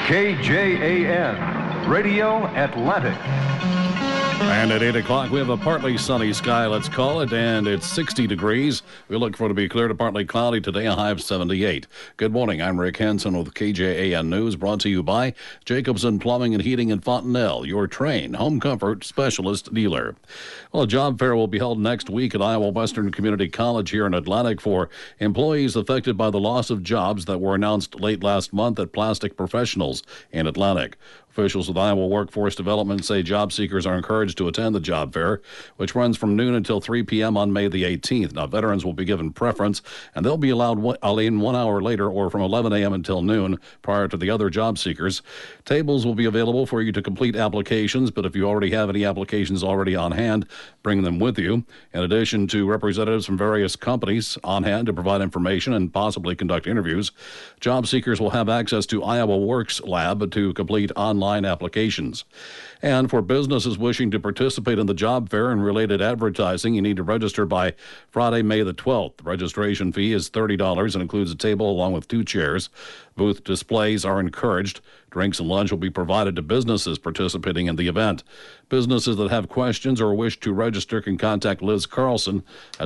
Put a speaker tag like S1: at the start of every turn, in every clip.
S1: KJAN, Radio Atlantic.
S2: And at 8 o'clock, we have a partly sunny sky, let's call it, and it's 60 degrees. We look for it to be clear to partly cloudy today, a high of 78. Good morning, I'm Rick Hansen with KJAN News, brought to you by Jacobson Plumbing and Heating in Fontenelle, your Trane home comfort specialist dealer. Well, a job fair will be held next week at Iowa Western Community College here in Atlantic for employees affected by the loss of jobs that were announced late last month at Plastic Professionals in Atlantic. Officials with Iowa Workforce Development say job seekers are encouraged to attend the job fair, which runs from noon until 3 p.m. on May the 18th. Now, veterans will be given preference, and they'll be allowed in 1 hour later or from 11 a.m. until noon prior to the other job seekers. Tables will be available for you to complete applications, but if you already have any applications already on hand, bring them with you. In addition to representatives from various companies on hand to provide information and possibly conduct interviews, job seekers will have access to Iowa Works Lab to complete online applications. And for businesses wishing to participate in the job fair and related advertising, you need to register by Friday, May the 12th. The registration fee is $30 and includes a table along with 2 chairs. Booth displays are encouraged. Drinks and lunch will be provided to businesses participating in the event. Businesses that have questions or wish to register can contact Liz Carlson at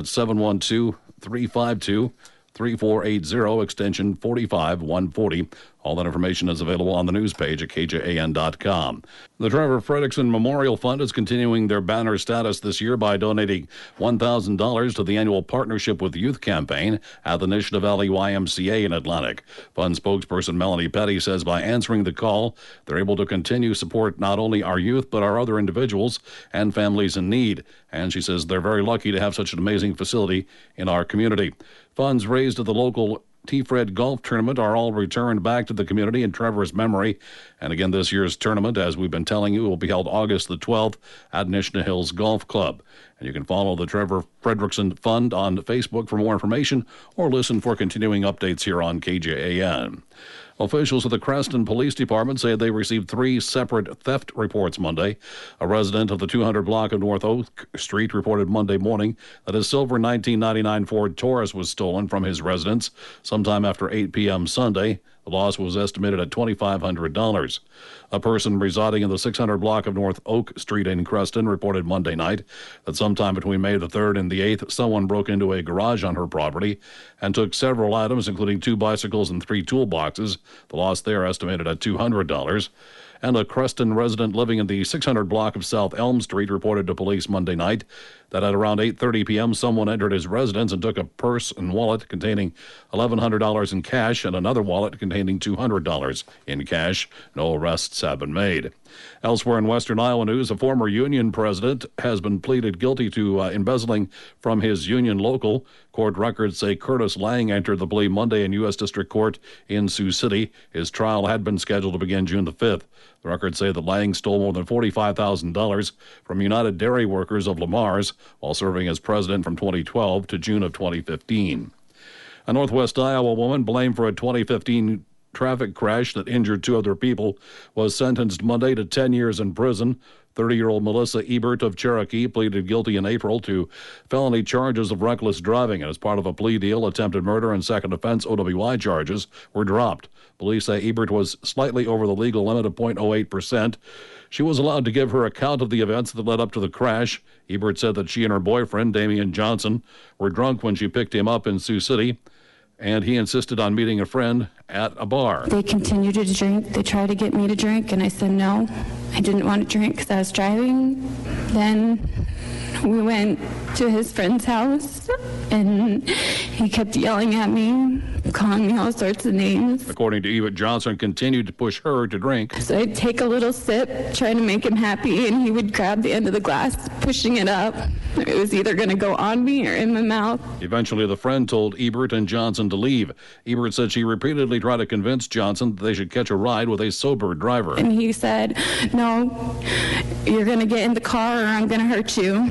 S2: 712-352-3480, extension 45140. All that information is available on the news page at KJAN.com. The Trevor Fredrickson Memorial Fund is continuing their banner status this year by donating $1,000 to the annual Partnership with Youth campaign at the Nishnah Valley YMCA in Atlantic. Fund spokesperson Melanie Petty says by answering the call, they're able to continue support not only our youth, but our other individuals and families in need. And she says they're very lucky to have such an amazing facility in our community. Funds raised at the local T-Fred Golf Tournament are all returned back to the community in Trevor's memory. And again, this year's tournament, as we've been telling you, will be held August the 12th at Nishnah Hills Golf Club. And you can follow the Trevor Fredrickson Fund on Facebook for more information or listen for continuing updates here on KJAN. Officials of the Creston Police Department say they received 3 separate theft reports Monday. A resident of the 200 block of North Oak Street reported Monday morning that his silver 1999 Ford Taurus was stolen from his residence sometime after 8 p.m. Sunday. The loss was estimated at $2,500. A person residing in the 600 block of North Oak Street in Creston reported Monday night that sometime between May the 3rd and the 8th, someone broke into a garage on her property and took several items, including 2 bicycles and 3 toolboxes. The loss there estimated at $200. And a Creston resident living in the 600 block of South Elm Street reported to police Monday night that at around 8:30 p.m. someone entered his residence and took a purse and wallet containing $1,100 in cash and another wallet containing $200 in cash. No arrests have been made. Elsewhere in western Iowa news, a former union president has been pleaded guilty to embezzling from his union local. Court records say Curtis Lang entered the plea Monday in U.S. District Court in Sioux City. His trial had been scheduled to begin June the 5th. The records say that Lang stole more than $45,000 from United Dairy Workers of Lamar's while serving as president from 2012 to June of 2015. A Northwest Iowa woman blamed for a 2015 traffic crash that injured 2 other people was sentenced Monday to 10 years in prison. 30-year-old Melissa Ebert of Cherokee pleaded guilty in April to felony charges of reckless driving, and as part of a plea deal, attempted murder and second offense OWI charges were dropped. Police say Ebert was slightly over the legal limit of 0.08%. She was allowed to give her account of the events that led up to the crash. Ebert said that she and her boyfriend, Damian Johnson, were drunk when she picked him up in Sioux City, and he insisted on meeting a friend at a bar.
S3: They continued to drink. They tried to get me to drink, and I said no. I didn't want to drink because I was driving. Then we went to his friend's house, and he kept yelling at me, calling me all sorts of names.
S2: According to Eva, Johnson continued to push her to drink.
S3: So I'd take a little sip, trying to make him happy, and he would grab the end of the glass, pushing it up. It was either going to go on me or in my mouth.
S2: Eventually, the friend told Ebert and Johnson to leave. Ebert said she repeatedly tried to convince Johnson that they should catch a ride with a sober driver.
S3: And he said, no, you're going to get in the car or I'm going to hurt you.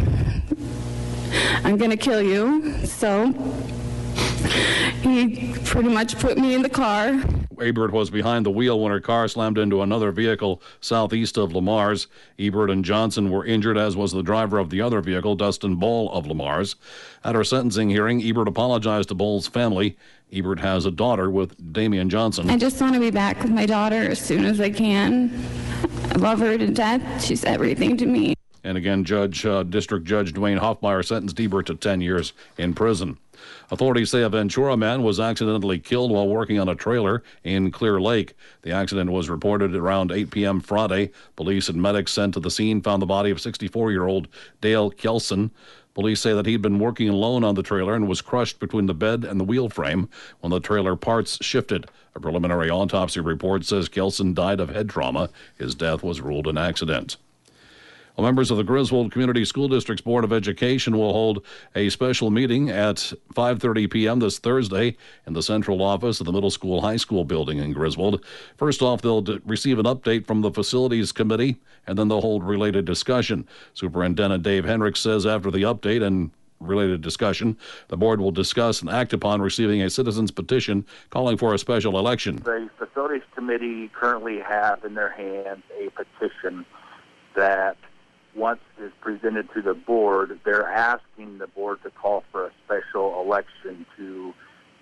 S3: I'm going to kill you. So he pretty much put me in the car.
S2: Ebert was behind the wheel when her car slammed into another vehicle southeast of Lamars. Ebert and Johnson were injured, as was the driver of the other vehicle, Dustin Ball of Lamars. At her sentencing hearing, Ebert apologized to Ball's family. Ebert has a daughter with Damian Johnson.
S3: I just want to be back with my daughter as soon as I can. I love her to death. She's everything to me.
S2: And again, District Judge Dwayne Hoffmeyer sentenced Ebert to 10 years in prison. Authorities say a Ventura man was accidentally killed while working on a trailer in Clear Lake. The accident was reported around 8 p.m. Friday. Police and medics sent to the scene found the body of 64-year-old Dale Kelson. Police say that he'd been working alone on the trailer and was crushed between the bed and the wheel frame when the trailer parts shifted. A preliminary autopsy report says Kelson died of head trauma. His death was ruled an accident. Well, members of the Griswold Community School District's Board of Education will hold a special meeting at 5:30 p.m. this Thursday in the central office of the Middle School High School building in Griswold. First off, they'll receive an update from the Facilities Committee, and then they'll hold related discussion. Superintendent Dave Henricks says after the update and related discussion, the board will discuss and act upon receiving a citizen's petition calling for a special election.
S4: The Facilities Committee currently have in their hands a petition that once is presented to the board, they're asking the board to call for a special election to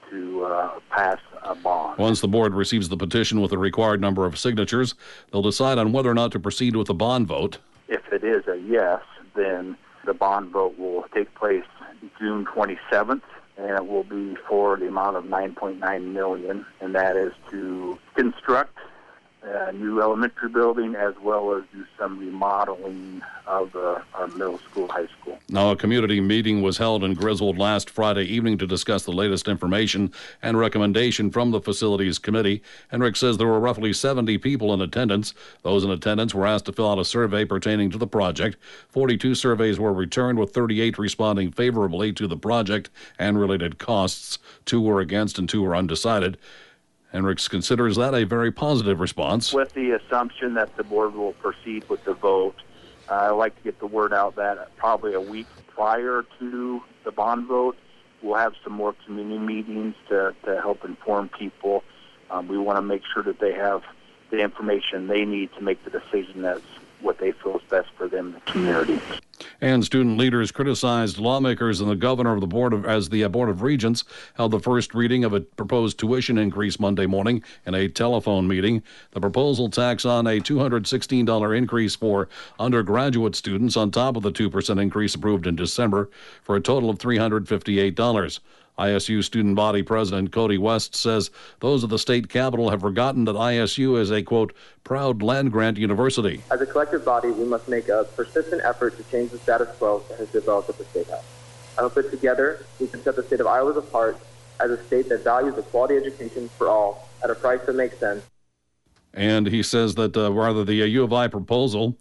S4: pass a bond.
S2: Once the board receives the petition with the required number of signatures, they'll decide on whether or not to proceed with the bond vote.
S4: If it is a yes, then the bond vote will take place June 27th, and it will be for the amount of $9.9 million, and that is to construct a new elementary building as well as do some remodeling of our middle school, high school.
S2: Now, a community meeting was held in Griswold last Friday evening to discuss the latest information and recommendation from the Facilities Committee. Henrik says there were roughly 70 people in attendance. Those in attendance were asked to fill out a survey pertaining to the project. 42 surveys were returned, with 38 responding favorably to the project and related costs. 2 were against and 2 were undecided. Henricks considers that a very positive response.
S4: With the assumption that the board will proceed with the vote, I like to get the word out that probably a week prior to the bond vote, we'll have some more community meetings to help inform people. We want to make sure that they have the information they need to make the decision that's what they feel is best for them in the community.
S2: And student leaders criticized lawmakers and the governor of the Board of Regents held the first reading of a proposed tuition increase Monday morning in a telephone meeting. The proposal tacks on a $216 increase for undergraduate students on top of the 2% increase approved in December for a total of $358. ISU student body president Cody West says those of the state capitol have forgotten that ISU is a, quote, proud land-grant university.
S5: As a collective body, we must make a persistent effort to change the status quo that has developed at the State House. I hope that together we can set the state of Iowa apart as a state that values a quality education for all at a price that makes sense.
S2: And he says that the U of I proposal,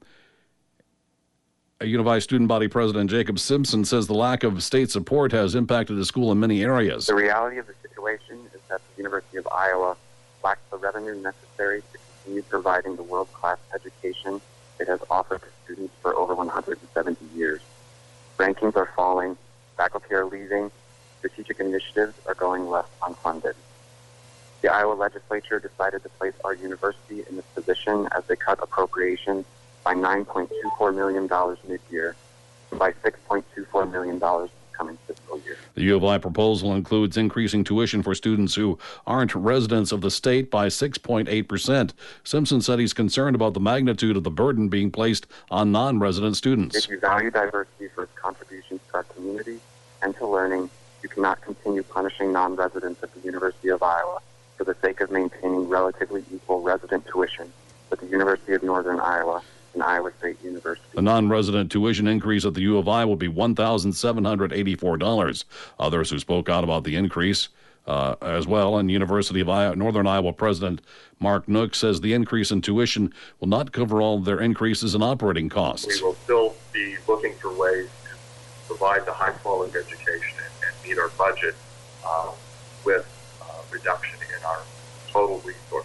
S2: U of I student body president Jacob Simpson says the lack of state support has impacted the school in many areas.
S6: The reality of the situation is that the University of Iowa lacks the revenue necessary to continue providing the world-class education it has offered to students for over 170 years. Rankings are falling, faculty are leaving, strategic initiatives are going left unfunded. The Iowa legislature decided to place our university in this position as they cut appropriations by $9.24 million mid-year and by $6.24 million coming fiscal year.
S2: The U of I proposal includes increasing tuition for students who aren't residents of the state by 6.8%. Simpson said he's concerned about the magnitude of the burden being placed on non-resident students.
S6: If you value diversity for its contributions to our community and to learning, you cannot continue punishing non-residents at the University of Iowa for the sake of maintaining relatively equal resident tuition at the University of Northern Iowa and Iowa State University.
S2: The non-resident tuition increase at the U of I will be $1,784. Others who spoke out about the increase as well, and University of Northern Iowa President Mark Nook says the increase in tuition will not cover all of their increases in operating costs.
S7: We will still be looking for ways to provide the high-quality education and meet our budget with reduction in our total resources.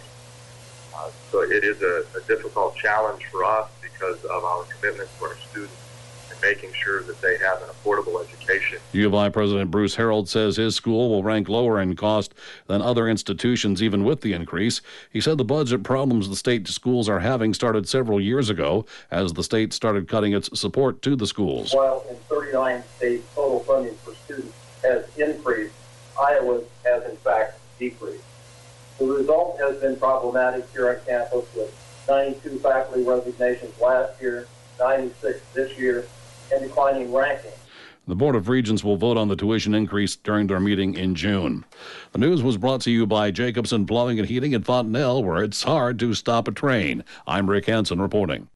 S7: So it is a difficult challenge for us because of our commitment to our students and and making sure that they have an affordable education.
S2: U of I President Bruce Harold says his school will rank lower in cost than other institutions even with the increase. He said the budget problems the state schools are having started several years ago as the state started cutting its support to the schools.
S8: While in 39 states total funding for students has increased, Iowa's has in fact decreased. The result has been problematic here on campus with 92 faculty resignations last year, 96 this year, and declining rankings.
S2: The Board of Regents will vote on the tuition increase during their meeting in June. The news was brought to you by Jacobson Plumbing and Heating in Fontenelle, where it's hard to stop a train. I'm Rick Hansen reporting.